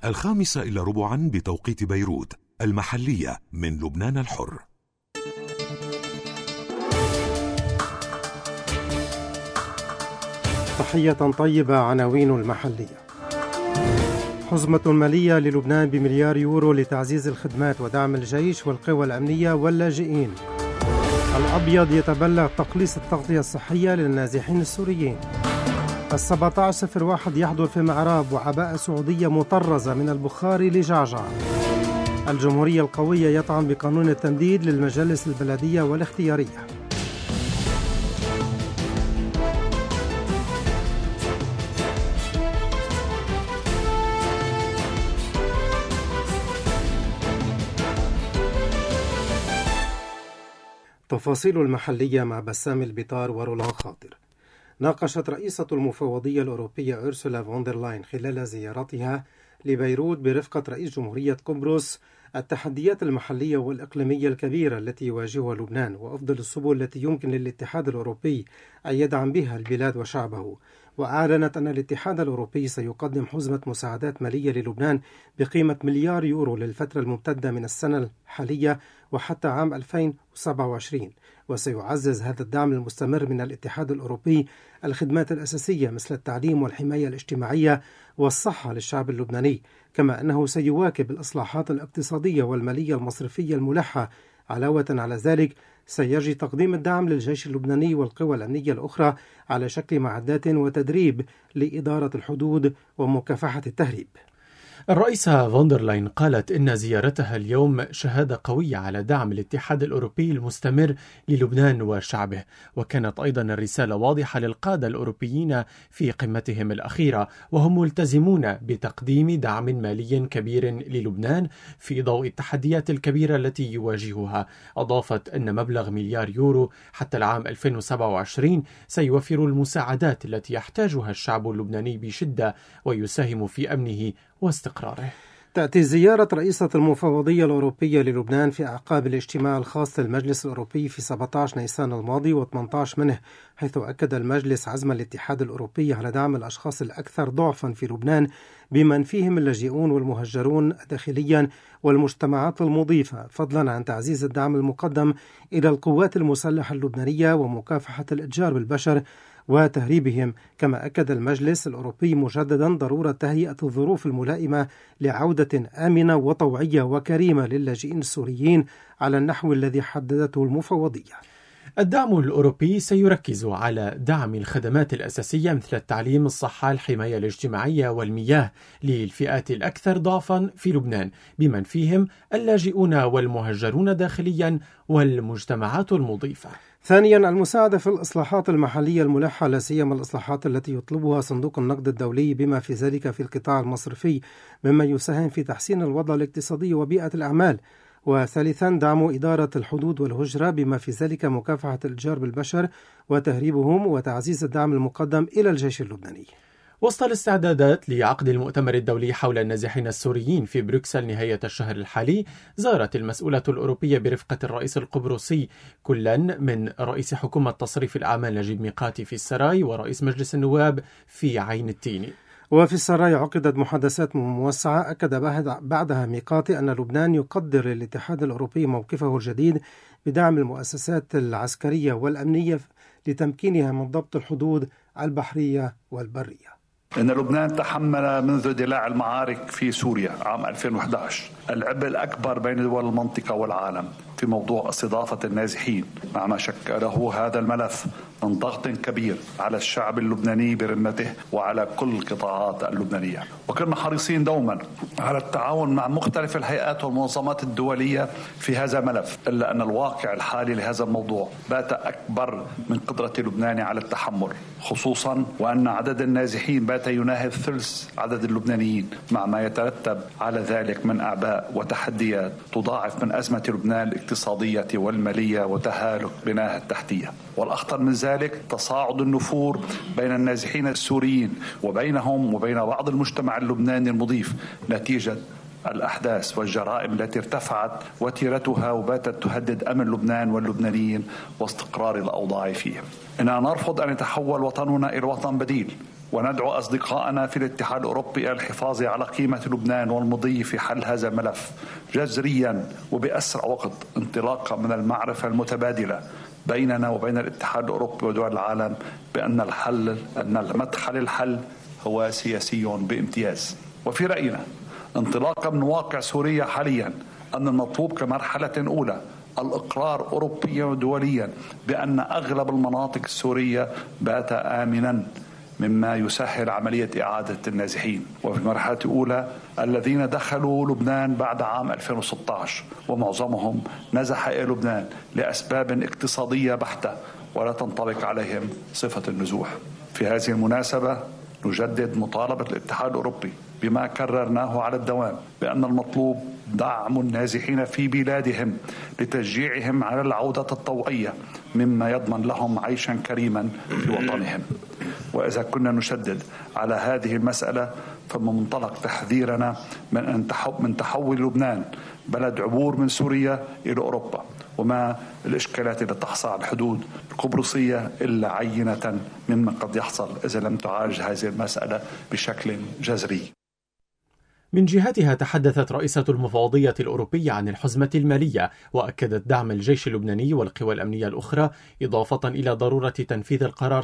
5:15 بتوقيت بيروت. المحلية من لبنان الحر. تحية طيبة. عناوين المحلية: حزمة مالية للبنان بمليار يورو لتعزيز الخدمات ودعم الجيش والقوى الأمنية واللاجئين. الأبيض يتبلغ تقليص التغطية الصحية للنازحين السوريين. 1701 يحضر في معراب وعباءة سعودية مطرزة من البخاري لجعجع. الجمهورية القوية يطعن بقانون التمديد للمجالس البلدية والاختيارية. تفاصيل المحلية مع بسام البطار ورولان خاطر. ناقشت رئيسة المفوضية الأوروبية أورسولا فوندرلاين خلال زيارتها لبيروت برفقة رئيس جمهورية قبرص التحديات المحلية والإقليمية الكبيرة التي يواجهها لبنان وأفضل السبل التي يمكن للاتحاد الأوروبي أن يدعم بها البلاد وشعبه. وأعلنت أن الاتحاد الأوروبي سيقدم حزمة مساعدات مالية للبنان بقيمة مليار يورو للفترة الممتدة من السنة الحالية وحتى عام 2027. وسيعزز هذا الدعم المستمر من الاتحاد الأوروبي الخدمات الأساسية مثل التعليم والحماية الاجتماعية والصحة للشعب اللبناني، كما أنه سيواكب الإصلاحات الاقتصادية والمالية المصرفية الملحة. علاوة على ذلك سيجري تقديم الدعم للجيش اللبناني والقوى الأمنية الأخرى على شكل معدات وتدريب لإدارة الحدود ومكافحة التهريب. الرئيسة فوندرلاين قالت إن زيارتها اليوم شهادة قوية على دعم الاتحاد الأوروبي المستمر للبنان وشعبه، وكانت أيضا الرسالة واضحة للقادة الأوروبيين في قمتهم الأخيرة، وهم ملتزمون بتقديم دعم مالي كبير للبنان في ضوء التحديات الكبيرة التي يواجهها. أضافت أن مبلغ مليار يورو حتى العام 2027 سيوفر المساعدات التي يحتاجها الشعب اللبناني بشدة ويساهم في أمنه واستقراره. تأتي زيارة رئيسة المفوضية الأوروبية للبنان في أعقاب الاجتماع الخاص للمجلس الأوروبي في 17 نيسان الماضي و18 منه، حيث أكد المجلس عزم الاتحاد الأوروبي على دعم الأشخاص الأكثر ضعفا في لبنان بمن فيهم اللاجئون والمهجرون داخليا والمجتمعات المضيفة، فضلا عن تعزيز الدعم المقدم إلى القوات المسلحة اللبنانية ومكافحة الإتجار بالبشر وتهريبهم. كما أكد المجلس الأوروبي مجددا ضرورة تهيئة الظروف الملائمة لعودة آمنة وطوعية وكريمة للاجئين السوريين على النحو الذي حددته المفوضية. الدعم الأوروبي سيركز على دعم الخدمات الأساسية مثل التعليم، الصحة، الحماية الاجتماعية والمياه للفئات الأكثر ضعفا في لبنان بمن فيهم اللاجئون والمهجرون داخليا والمجتمعات المضيفة. ثانيا، المساعدة في الإصلاحات المحلية الملحة، لا سيما الإصلاحات التي يطلبها صندوق النقد الدولي بما في ذلك في القطاع المصرفي، مما يساهم في تحسين الوضع الاقتصادي وبيئة الأعمال. وثالثا، دعم إدارة الحدود والهجرة بما في ذلك مكافحة الإتجار بالبشر وتهريبهم وتعزيز الدعم المقدم إلى الجيش اللبناني. وسط الاستعدادات لعقد المؤتمر الدولي حول النازحين السوريين في بروكسل نهاية الشهر الحالي، زارت المسؤولة الأوروبية برفقة الرئيس القبرصي كلا من رئيس حكومة تصريف الأعمال نجيب ميقاتي في السراي ورئيس مجلس النواب في عين التيني. وفي السراي عقدت محادثات موسعة أكد بعدها ميقاتي أن لبنان يقدر للاتحاد الأوروبي موقفه الجديد بدعم المؤسسات العسكرية والأمنية لتمكينها من ضبط الحدود البحرية والبرية. إن لبنان تحمل منذ اندلاع المعارك في سوريا عام 2011 العبء الأكبر بين دول المنطقة والعالم في موضوع استضافة النازحين، مع ما شكله هذا الملف من ضغط كبير على الشعب اللبناني برمته وعلى كل القطاعات اللبنانية. وكنا حريصين دوما على التعاون مع مختلف الهيئات والمنظمات الدولية في هذا الملف، إلا أن الواقع الحالي لهذا الموضوع بات أكبر من قدرة لبنان على التحمل، خصوصا وأن عدد النازحين بات يناهز ثلث عدد اللبنانيين، مع ما يترتب على ذلك من أعباء وتحديات تضاعف من أزمة لبنان الاقتصادية والمالية وتهالك بناها التحتية. والأخطر من ذلك تصاعد النفور بين النازحين السوريين وبينهم وبين بعض المجتمع اللبناني المضيف نتيجة الأحداث والجرائم التي ارتفعت وتيرتها وباتت تهدد أمن لبنان واللبنانيين واستقرار الأوضاع فيه. إننا نرفض أن يتحول وطننا إلى وطن بديل وندعو أصدقائنا في الاتحاد الأوروبي إلى الحفاظ على قيمة لبنان والمضي في حل هذا الملف جذريا وبأسرع وقت، انطلاقا من المعرفة المتبادلة بيننا وبين الاتحاد الأوروبي ودول العالم بأن مدخل الحل هو سياسي بامتياز. وفي رأينا انطلاقا من واقع سوريا حاليا أن المطلوب كمرحلة أولى الإقرار أوروبيا ودوليا بأن أغلب المناطق السورية بات آمنا، مما يسهل عملية إعادة النازحين. وفي المرحلة الأولى الذين دخلوا لبنان بعد عام 2016 ومعظمهم نزح إلى لبنان لأسباب اقتصادية بحتة ولا تنطبق عليهم صفة النزوح. في هذه المناسبة نجدد مطالبة الاتحاد الأوروبي بما كررناه على الدوام بأن المطلوب دعم النازحين في بلادهم لتشجيعهم على العودة الطوعية مما يضمن لهم عيشا كريما في وطنهم. وإذا كنا نشدد على هذه المسألة فمن منطلق تحذيرنا من تحول لبنان بلد عبور من سوريا إلى أوروبا، وما الإشكالات التي تحصل على الحدود القبرصية إلا عينة مما قد يحصل إذا لم تعالج هذه المسألة بشكل جذري. من جهتها تحدثت رئيسة المفوضية الأوروبية عن الحزمة المالية، وأكدت دعم الجيش اللبناني والقوى الأمنية الأخرى، إضافة إلى ضرورة تنفيذ القرار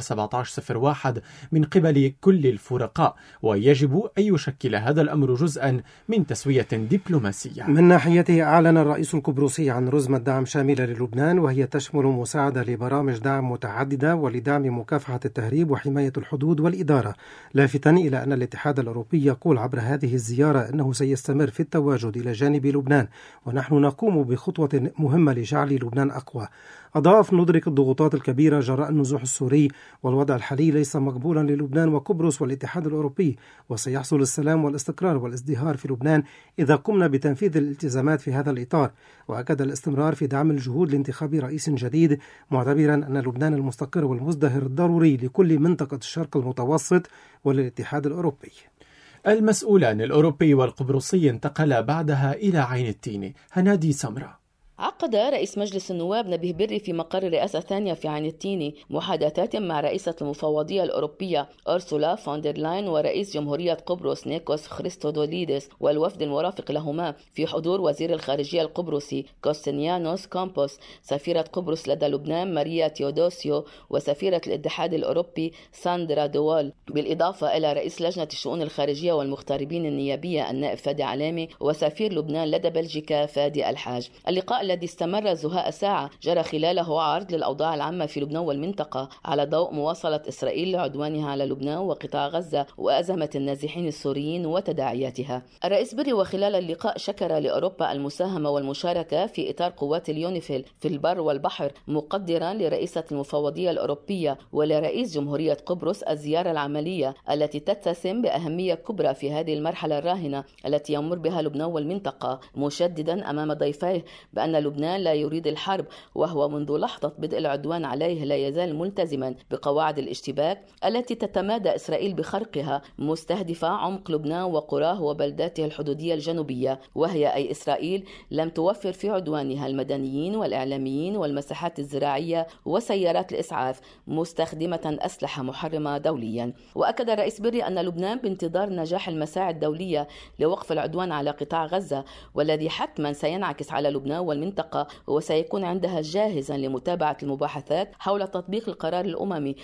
1701 من قبل كل الفرقاء، ويجب أن يشكل هذا الأمر جزءا من تسوية دبلوماسية. من ناحيته أعلن الرئيس القبرصي عن رزمة دعم شاملة للبنان، وهي تشمل مساعدة لبرامج دعم متعددة ولدعم مكافحة التهريب وحماية الحدود والإدارة، لافتا إلى أن الاتحاد الأوروبي يقول عبر هذه الزيارة أنه سيستمر في التواجد إلى جانب لبنان، ونحن نقوم بخطوة مهمة لجعل لبنان أقوى. أضاف: ندرك الضغوطات الكبيرة جراء النزوح السوري، والوضع الحالي ليس مقبولا للبنان وقبرص والاتحاد الأوروبي، وسيحصل السلام والاستقرار والازدهار في لبنان إذا قمنا بتنفيذ الالتزامات في هذا الإطار. وأكد الاستمرار في دعم الجهود لانتخاب رئيس جديد، معتبرا أن لبنان المستقر والمزدهر الضروري لكل منطقة الشرق المتوسط وللاتحاد الأوروبي. المسؤولان الأوروبي والقبرصي انتقلا بعدها إلى عين التين. هنادي سمرة. عقد رئيس مجلس النواب نبيه بري في مقر الرئاسة الثانية في عين التين محادثات مع رئيسة المفوضية الأوروبية أرسولا فوندر لاين ورئيس جمهورية قبرص نيكوس خريستودوليدس والوفد المرافق لهما، في حضور وزير الخارجية القبرصي كوستنيانوس كومبوس، سفيرة قبرص لدى لبنان ماريا تيودوسيو، وسفيرة الاتحاد الأوروبي ساندرا دوال، بالإضافة إلى رئيس لجنة الشؤون الخارجية والمغتربين النيابية النائب فادي علامي، وسفير لبنان لدى بلجيكا فادي الحاج. اللقاء الذي استمر زهاء ساعة جرى خلاله عرض للأوضاع العامة في لبنان والمنطقة على ضوء مواصلة إسرائيل لعدوانها على لبنان وقطاع غزة وأزمة النازحين السوريين وتداعياتها. الرئيس بري وخلال اللقاء شكر لأوروبا المساهمة والمشاركة في إطار قوات اليونيفيل في البر والبحر، مقدرا لرئيسة المفوضية الأوروبية ولرئيس جمهورية قبرص الزيارة العملية التي تتسم بأهمية كبرى في هذه المرحلة الراهنة التي يمر بها لبنان والمنطقة، مشددا أمام ضيفيه بأن لبنان لا يريد الحرب، وهو منذ لحظة بدء العدوان عليه لا يزال ملتزما بقواعد الاشتباك التي تتمادى إسرائيل بخرقها، مستهدفة عمق لبنان وقراه وبلداته الحدودية الجنوبية، وهي أي إسرائيل لم توفر في عدوانها المدنيين والإعلاميين والمساحات الزراعية وسيارات الإسعاف، مستخدمة أسلحة محرمة دوليا. وأكد الرئيس بري أن لبنان بانتظار نجاح المساعي الدولية لوقف العدوان على قطاع غزة، والذي حتما سينعكس على لبنان والمنطقة، وسيكون عندها جاهزا لمتابعة المباحثات حول تطبيق القرار الأممي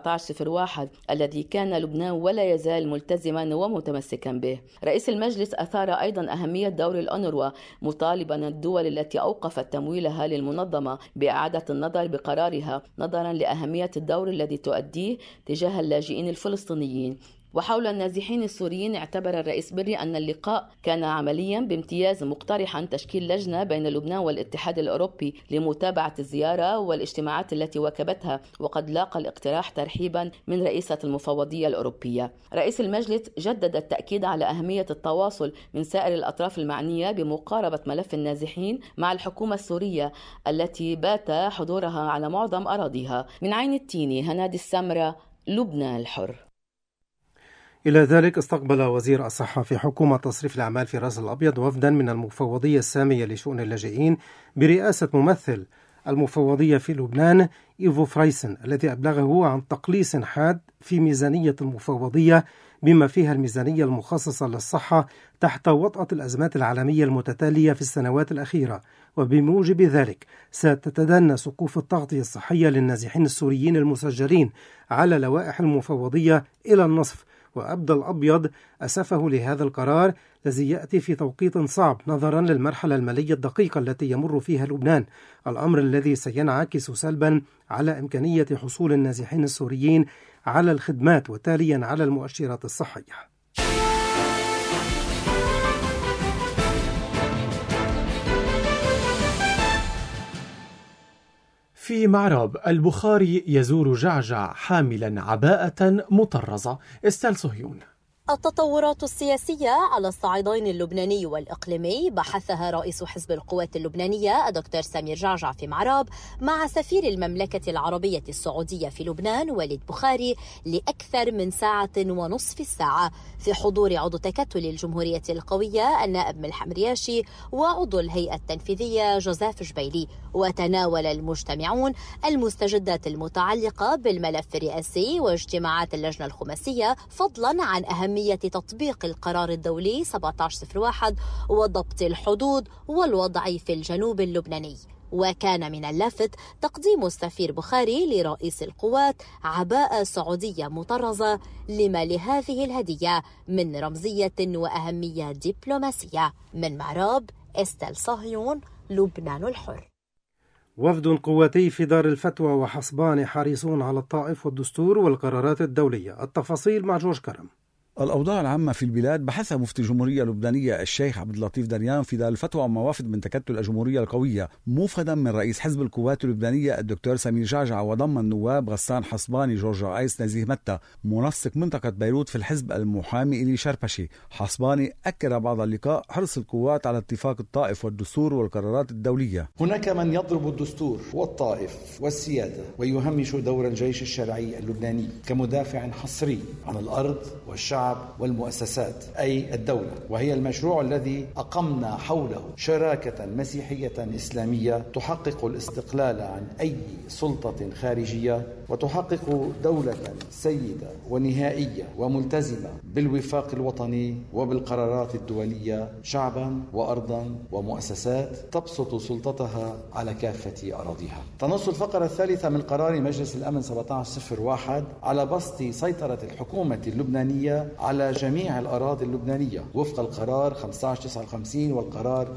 1701 الذي كان لبنان ولا يزال ملتزما ومتمسكا به. رئيس المجلس أثار أيضا أهمية دور الأونروا، مطالبا الدول التي أوقفت تمويلها للمنظمة بإعادة النظر بقرارها نظرا لأهمية الدور الذي تؤديه تجاه اللاجئين الفلسطينيين. وحول النازحين السوريين، اعتبر الرئيس بري أن اللقاء كان عمليا بامتياز، مقترحا تشكيل لجنة بين لبنان والاتحاد الأوروبي لمتابعة الزيارة والاجتماعات التي واكبتها، وقد لاقى الاقتراح ترحيبا من رئيسة المفوضية الأوروبية. رئيس المجلس جدد التأكيد على أهمية التواصل من سائر الأطراف المعنية بمقاربة ملف النازحين مع الحكومة السورية التي بات حضورها على معظم أراضيها. من عين التين، هنادي السمرة، لبنان الحر. إلى ذلك استقبل وزير الصحة في حكومة تصريف الأعمال في رأس الأبيض وفدا من المفوضية السامية لشؤون اللاجئين برئاسة ممثل المفوضية في لبنان إيفو فرايسن، الذي أبلغه عن تقليص حاد في ميزانية المفوضية بما فيها الميزانية المخصصة للصحة تحت وطأة الأزمات العالمية المتتالية في السنوات الأخيرة، وبموجب ذلك ستتدنى سقوف التغطية الصحية للنازحين السوريين المسجلين على لوائح المفوضية إلى النصف. وأبدى الأبيض أسفه لهذا القرار الذي يأتي في توقيت صعب نظرا للمرحلة المالية الدقيقة التي يمر فيها لبنان، الأمر الذي سينعكس سلبا على إمكانية حصول النازحين السوريين على الخدمات وتاليا على المؤشرات الصحية. في معراب البخاري يزور جعجع حاملا عباءة مطرزة. استال صهيون. التطورات السياسية على الصعيدين اللبناني والإقليمي بحثها رئيس حزب القوات اللبنانية الدكتور سمير جعجع في معراب مع سفير المملكة العربية السعودية في لبنان والد بخاري لأكثر من 1.5 ساعة في حضور عضو تكتل الجمهورية القوية النائب ملحم رياشي وعضو الهيئة التنفيذية جوزيف جبيلي. وتناول المجتمعون المستجدات المتعلقة بالملف الرئاسي واجتماعات اللجنة الخماسية، فضلا عن أهمية تطبيق القرار الدولي 1701 وضبط الحدود والوضع في الجنوب اللبناني. وكان من اللافت تقديم السفير بخاري لرئيس القوات عباءة سعودية مطرزة لما لهذه الهدية من رمزية وأهمية دبلوماسية. من معراب استال صهيون، لبنان الحر. وفد قواتي في دار الفتوى وحصبان حريصون على الطائف والدستور والقرارات الدولية. التفاصيل مع جورج كرم. الأوضاع العامة في البلاد بحثها مفتي الجمهورية اللبنانية الشيخ عبد اللطيف دريان في دار الفتوى ومع وفد من تكتل الجمهورية القوية موفدا من رئيس حزب القوات اللبنانية الدكتور سمير جعجع، وضم النواب غسان حصباني، جورج عيس، نزيه متى، منسق منطقة بيروت في الحزب، المحامي إلي شربشي. حصباني أكد بعد اللقاء حرص القوات على اتفاق الطائف والدستور والقرارات الدولية. هناك من يضرب الدستور والطائف والسيادة ويهمش دور الجيش الشرعي اللبناني كمدافع حصري عن الأرض والشعب والمؤسسات، أي الدولة، وهي المشروع الذي أقمنا حوله شراكة مسيحية إسلامية تحقق الاستقلال عن أي سلطة خارجية وتحقق دولة سيدة ونهائية وملتزمة بالوفاق الوطني وبالقرارات الدولية، شعبا وأرضا ومؤسسات تبسط سلطتها على كافة أراضيها. تنص الفقرة الثالثة من قرار مجلس الأمن 1701 على بسط سيطرة الحكومة اللبنانية على جميع الأراضي اللبنانية وفق القرار 1559 والقرار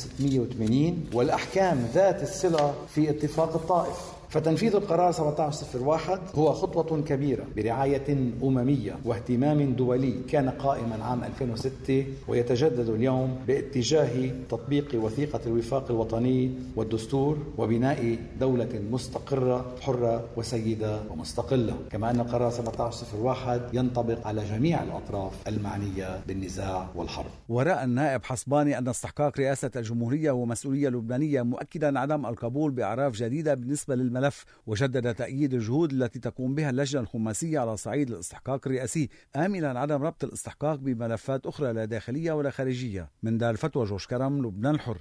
1680 والأحكام ذات الصلة في اتفاق الطائف. فتنفيذ القرار 1701 هو خطوة كبيرة برعاية أممية واهتمام دولي كان قائما عام 2006 ويتجدد اليوم باتجاه تطبيق وثيقة الوفاق الوطني والدستور وبناء دولة مستقرة حرة وسيدة ومستقلة. كما أن القرار 1701 ينطبق على جميع الأطراف المعنية بالنزاع والحرب. ورأى النائب حصباني أن استحقاق رئاسة الجمهورية ومسؤولية لبنانية، مؤكدا عدم القبول بأعراف جديدة بالنسبة للملف، وجدد تأييد الجهود التي تقوم بها اللجنة الخماسية على صعيد الاستحقاق الرئاسي، آملا عدم ربط الاستحقاق بملفات أخرى لا داخلية ولا خارجية. من دار الفتوى جورج كرم، لبنان الحر.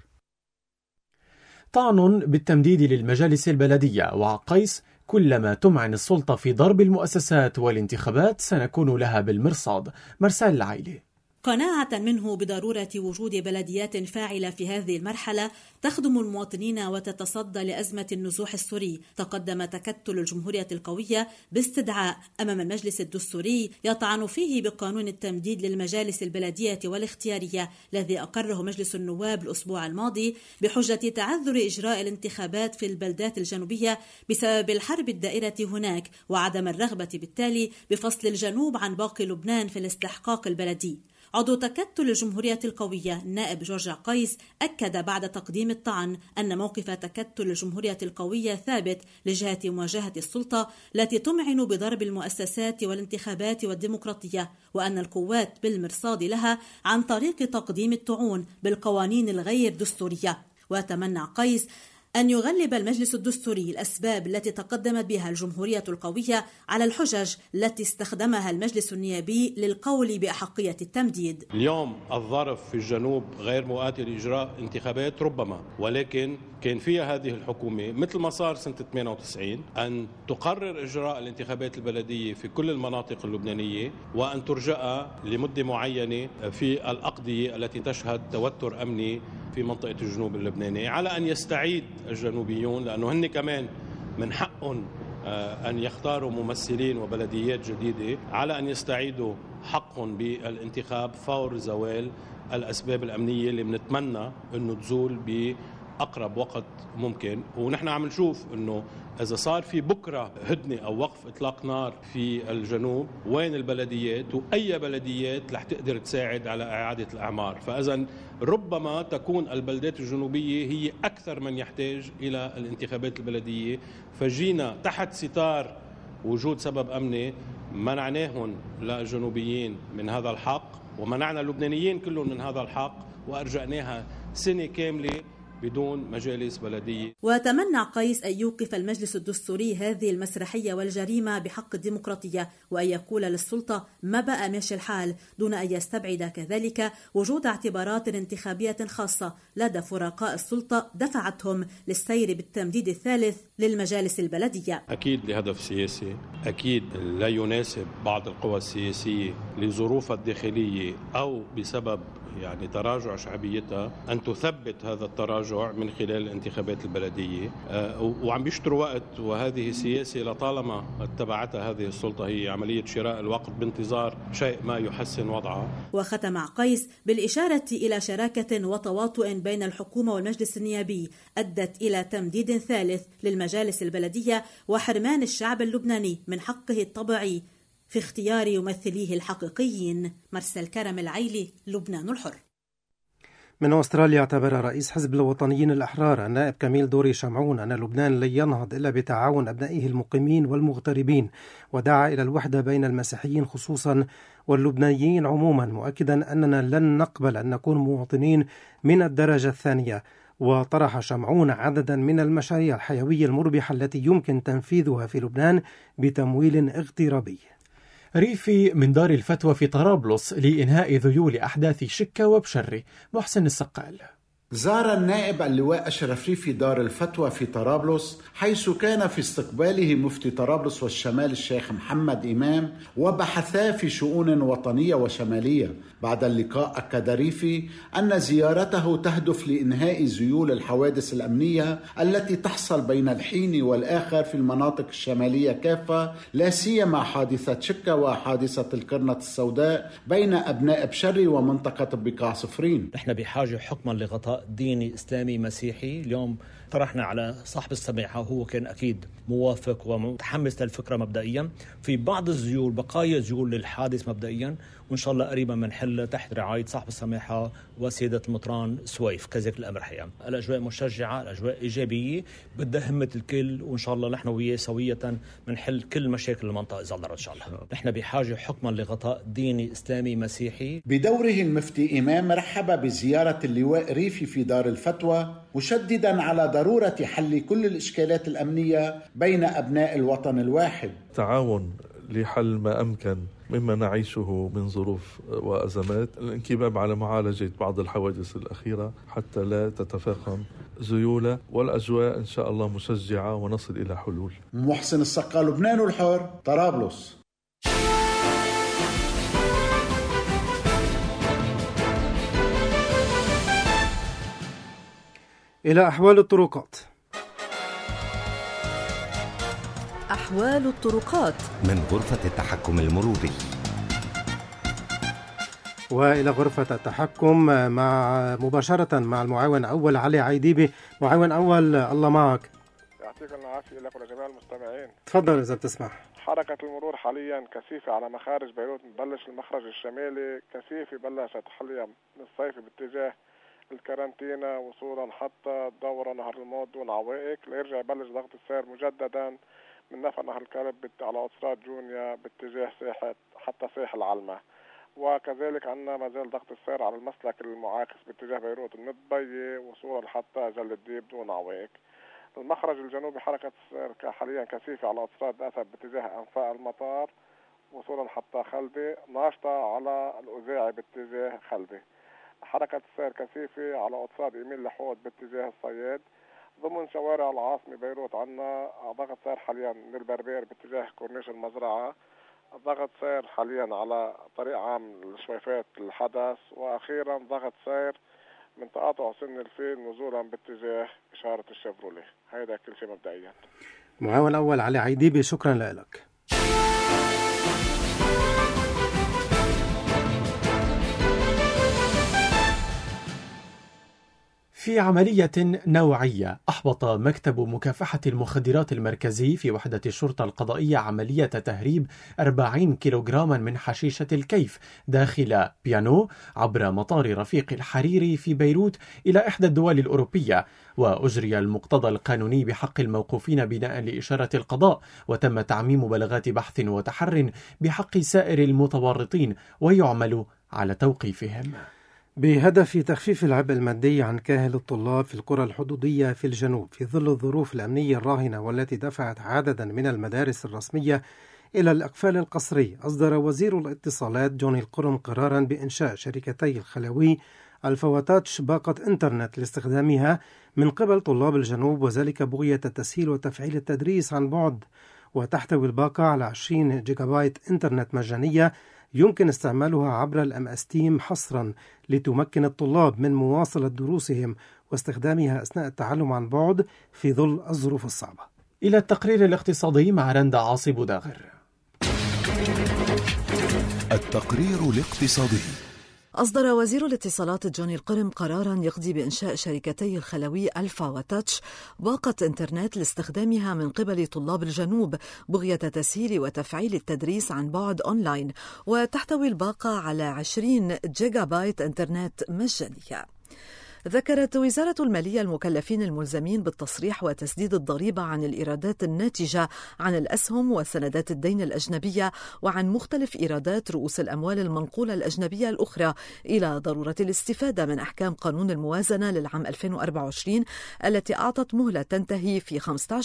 طعن بالتمديد للمجالس البلدية وقيس: كلما تمعن السلطة في ضرب المؤسسات والانتخابات سنكون لها بالمرصاد. مرسال العائلي. قناعة منه بضرورة وجود بلديات فاعلة في هذه المرحلة تخدم المواطنين وتتصدى لأزمة النزوح السوري، تقدم تكتل الجمهورية القوية باستدعاء أمام المجلس الدستوري يطعن فيه بقانون التمديد للمجالس البلدية والاختيارية الذي أقره مجلس النواب الأسبوع الماضي بحجة تعذر إجراء الانتخابات في البلدات الجنوبية بسبب الحرب الدائرة هناك وعدم الرغبة بالتالي بفصل الجنوب عن باقي لبنان في الاستحقاق البلدي. عضو تكتل الجمهورية القوية النائب جورج قيس أكد بعد تقديم الطعن أن موقف تكتل الجمهورية القوية ثابت لجهة مواجهة السلطة التي تمعن بضرب المؤسسات والانتخابات والديمقراطية، وأن القوات بالمرصاد لها عن طريق تقديم الطعون بالقوانين الغير دستورية. وتمنى قيس أن يغلب المجلس الدستوري الأسباب التي تقدمت بها الجمهورية القوية على الحجج التي استخدمها المجلس النيابي للقول بأحقية التمديد. اليوم الظرف في الجنوب غير مؤاتي لإجراء انتخابات ربما، ولكن كان فيها هذه الحكومة مثل ما صار سنة 98 أن تقرر إجراء الانتخابات البلدية في كل المناطق اللبنانية وأن ترجأ لمدة معينة في الأقضية التي تشهد توتر أمني في منطقة الجنوب اللبناني، على أن يستعيد الجنوبيون، لأنه هن كمان من حقهم أن يختاروا ممثلين وبلديات جديدة، على أن يستعيدوا حقهم بالانتخاب فور زوال الأسباب الأمنية اللي بنتمنى أنه تزول بأقرب وقت ممكن. ونحن عم نشوف أنه إذا صار في بكرة هدنة أو وقف إطلاق نار في الجنوب، وين البلديات وأي بلديات رح تقدر تساعد على إعادة الأعمار؟ فإذا ربما تكون البلدات الجنوبية هي أكثر من يحتاج إلى الانتخابات البلدية، فجينا تحت ستار وجود سبب أمني منعناهم للجنوبيين من هذا الحق ومنعنا اللبنانيين كلهم من هذا الحق، وأرجعناها سنة كاملة بدون مجالس بلدية. وتمنى قيس أن يوقف المجلس الدستوري هذه المسرحية والجريمة بحق الديمقراطية، وأن يقول للسلطة ما بقى ماشي الحال، دون أن يستبعد كذلك وجود اعتبارات انتخابية خاصة لدى فرقاء السلطة دفعتهم للسير بالتمديد الثالث للمجالس البلدية. أكيد لهدف سياسي، أكيد لا يناسب بعض القوى السياسية لظروفها الداخلية أو بسبب تراجع شعبيتها أن تثبت هذا التراجع من خلال الانتخابات البلدية، وعم بيشتروا وقت، وهذه سياسة لطالما اتبعتها هذه السلطة، هي عملية شراء الوقت بانتظار شيء ما يحسن وضعها. وختم قيس بالإشارة إلى شراكة وتواطؤ بين الحكومة والمجلس النيابي أدت إلى تمديد ثالث للمجالس البلدية وحرمان الشعب اللبناني من حقه الطبيعي في اختيار يمثليه الحقيقيين. مرسل كرم العيلي، لبنان الحر. من أستراليا، اعتبر رئيس حزب الوطنيين الأحرار النائب كميل دوري شمعون أن لبنان لن ينهض إلا بتعاون أبنائه المقيمين والمغتربين، ودعا إلى الوحدة بين المسيحيين خصوصا واللبنانيين عموما، مؤكدا أننا لن نقبل أن نكون مواطنين من الدرجة الثانية. وطرح شمعون عددا من المشاريع الحيوية المربحة التي يمكن تنفيذها في لبنان بتمويل اغترابي. ريفي من دار الفتوى في طرابلس لإنهاء ذيول أحداث شكا وبشري. محسن السقال. زار النائب اللواء أشرف ريفي دار الفتوى في طرابلس، حيث كان في استقباله مفتي طرابلس والشمال الشيخ محمد إمام، وبحثا في شؤون وطنية وشمالية. بعد اللقاء أكد ريفي أن زيارته تهدف لإنهاء ذيول الحوادث الأمنية التي تحصل بين الحين والآخر في المناطق الشمالية كافة، لا سيما حادثة شكا وحادثة القرنة السوداء بين أبناء بشري ومنطقة بقاع صفرين. نحن بحاجة حكما لغطاء ديني إسلامي مسيحي. اليوم طرحنا على صاحب السماحة، هو كان أكيد موافق ومتحمس للفكرة مبدئيا. في بعض الذيول بقايا ذيول للحادث مبدئيا، وإن شاء الله قريبا منحل تحت رعاية صاحب السماحة وسيدة المطران سويف. كذلك الأمر حقيقة الأجواء مشجعة، الأجواء إيجابية، بدها همة الكل، وإن شاء الله نحن وياه سوية منحل كل مشاكل المنطقة إذا الله إن شاء الله. نحن بحاجة حكما لغطاء ديني إسلامي مسيحي. بدوره المفتي إمام رحب بزيارة اللواء ريفي في دار الفتوى، مشددا على ضرورة حل كل الإشكالات الأمنية بين أبناء الوطن الواحد. تعاون لحل ما أمكن مما نعيشه من ظروف وأزمات، الانكباب على معالجة بعض الحوادث الأخيرة حتى لا تتفاقم ذيولة، والأجواء إن شاء الله مشجعة ونصل إلى حلول. محسن السقال، لبنان الحر، طرابلس. إلى أحوال الطرقات. أحوال الطرقات من غرفة التحكم المروري. وإلى غرفة التحكم مباشرة مع المعاون أول علي عيديبي. معاون أول، الله معك. يعطيك العافية لك ولجميع المستمعين. تفضل إذا بتسمح. حركة المرور حاليا كثيفة على مخارج بيروت. بلش المخرج الشمالي كثيفة، بلشت حاليا من الصيف باتجاه الكارنتينا وصولا حتى دورة نهر الموت والعوائق، ليرجع يبلش ضغط السير مجددا من نفق نهر الكرب على أوتوستراد جونيا باتجاه ساحة حتى ساحل علمة. وكذلك عندنا ما زال ضغط السير على المسلك المعاكس باتجاه بيروت المطبية وصولا حتى جل الديب دون عوائق. المخرج الجنوبي حركة السير حاليا كثيفة على أوتوستراد أسد باتجاه أنفاق المطار وصولا حتى خلبة، ناشطة على الأزاعي باتجاه خلبة. حركة السير كثيفة على أوتوستراد إيميل لحود باتجاه الصياد. ضمن شوارع العاصمة بيروت عنا ضغط سير حاليا من البربير باتجاه كورنيش المزرعة، ضغط سير حاليا على طريق عام الشويفات الحدث، وأخيرا ضغط سير من تقاطع سن الفيل نزولا باتجاه إشارة الشيفروليه. هيدا كل شيء مبدئيا. معاون أول علي عيديبي، شكرا لك. في عملية نوعية أحبط مكتب مكافحة المخدرات المركزي في وحدة الشرطة القضائية عملية تهريب 40 كيلوغراما من حشيشة الكيف داخل بيانو عبر مطار رفيق الحريري في بيروت إلى إحدى الدول الأوروبية، وأجري المقتضى القانوني بحق الموقوفين بناء لإشارة القضاء، وتم تعميم بلاغات بحث وتحر بحق سائر المتورطين ويعمل على توقيفهم. بهدف تخفيف العبء المادي عن كاهل الطلاب في القرى الحدودية في الجنوب في ظل الظروف الأمنية الراهنة والتي دفعت عددا من المدارس الرسمية إلى الإقفال القسري، أصدر وزير الاتصالات جوني القرن قرارا بإنشاء شركتي الخلوي الفواتاتش باقة إنترنت لاستخدامها من قبل طلاب الجنوب، وذلك بغية تسهيل وتفعيل التدريس عن بعد. وتحتوي الباقة على 20 جيجا بايت إنترنت مجانية يمكن استعمالها عبر الMS Team حصرا لتمكن الطلاب من مواصلة دروسهم واستخدامها أثناء التعلم عن بعد في ظل الظروف الصعبة. إلى التقرير الاقتصادي مع رندا عاصي بوداغر. التقرير الاقتصادي. أصدر وزير الاتصالات جوني القرم قراراً يقضي بإنشاء شركتي الخلوي ألفا وتاتش باقة إنترنت لاستخدامها من قبل طلاب الجنوب بغية تسهيل وتفعيل التدريس عن بعد أونلاين، وتحتوي الباقة على 20 جيجا بايت إنترنت مجانية. ذكرت وزارة المالية المكلفين الملزمين بالتصريح وتسديد الضريبة عن الإيرادات الناتجة عن الأسهم وسندات الدين الأجنبية وعن مختلف إيرادات رؤوس الأموال المنقولة الأجنبية الأخرى إلى ضرورة الاستفادة من أحكام قانون الموازنة للعام 2024 التي أعطت مهلة تنتهي في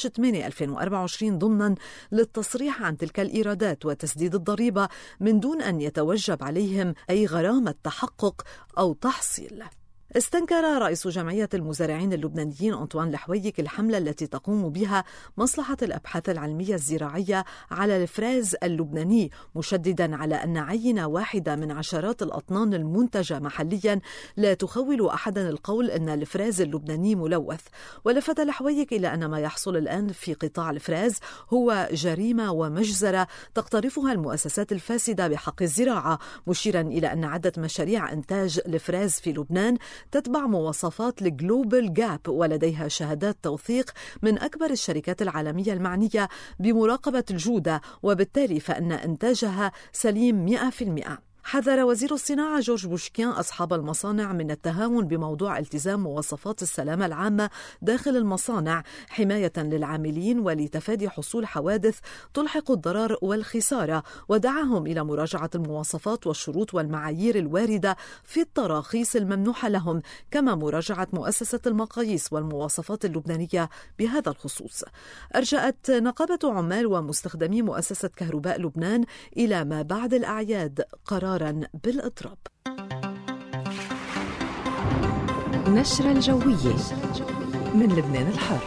15/8/2024 ضمنا للتصريح عن تلك الإيرادات وتسديد الضريبة من دون أن يتوجب عليهم أي غرامة تحقق أو تحصيل. استنكر رئيس جمعية المزارعين اللبنانيين أنطوان لحويك الحملة التي تقوم بها مصلحة الأبحاث العلمية الزراعية على الفراز اللبناني، مشددا على أن عينة واحدة من عشرات الأطنان المنتجة محليا لا تخول أحدا القول أن الفراز اللبناني ملوث. ولفت لحويك إلى أن ما يحصل الآن في قطاع الفراز هو جريمة ومجزرة تقترفها المؤسسات الفاسدة بحق الزراعة، مشيرا إلى أن عدة مشاريع إنتاج الفراز في لبنان تتبع مواصفات الجلوبال جاب ولديها شهادات توثيق من أكبر الشركات العالمية المعنية بمراقبة الجودة، وبالتالي فإن إنتاجها سليم 100%. حذر وزير الصناعة جورج بوشكيان أصحاب المصانع من التهاون بموضوع التزام مواصفات السلامة العامة داخل المصانع حماية للعاملين ولتفادي حصول حوادث تلحق الضرر والخسارة، ودعاهم إلى مراجعة المواصفات والشروط والمعايير الواردة في التراخيص الممنوحة لهم، كما مراجعة مؤسسة المقاييس والمواصفات اللبنانية بهذا الخصوص. أرجأت نقابة عمال ومستخدمي مؤسسة كهرباء لبنان إلى ما بعد الأعياد قرار بالإضراب. نشرة الجوية من لبنان الحر.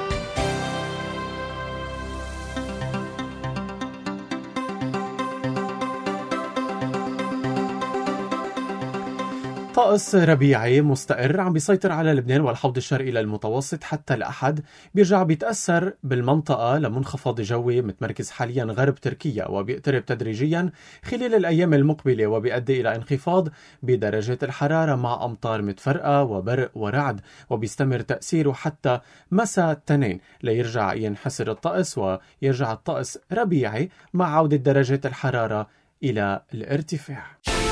طقس ربيعي مستقر عم بيسيطر على لبنان والحوض الشرقي إلى المتوسط حتى الأحد، بيرجع بيتأثر بالمنطقة لمنخفض جوي متمركز حاليا غرب تركيا وبيقترب تدريجيا خلال الأيام المقبلة، وبيؤدي إلى انخفاض بدرجات الحرارة مع أمطار متفرقة وبرق ورعد، وبيستمر تأثيره حتى مساء الاثنين ليرجع ينحسر الطقس ويرجع الطقس ربيعي مع عودة درجات الحرارة إلى الارتفاع.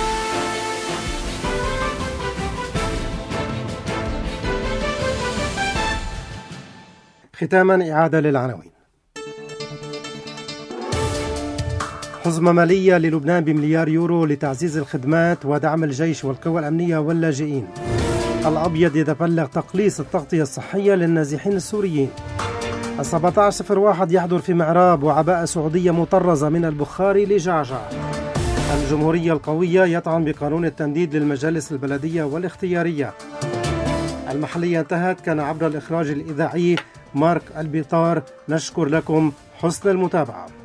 ختاما إعادة للعناوين. حزمة مالية للبنان ب1 مليار يورو لتعزيز الخدمات ودعم الجيش والقوى الأمنية واللاجئين. الأبيض يتبلغ تقليص التغطية الصحية للنازحين السوريين. 1701 يحضر في معراب وعباءة سعودية مطرزة من البخاري لجعجع. الجمهورية القوية يطعن بقانون التمديد للمجالس البلدية والاختيارية. المحلية انتهت، كان عبر الإخراج الإذاعي مارك البيطار. نشكر لكم حسن المتابعة.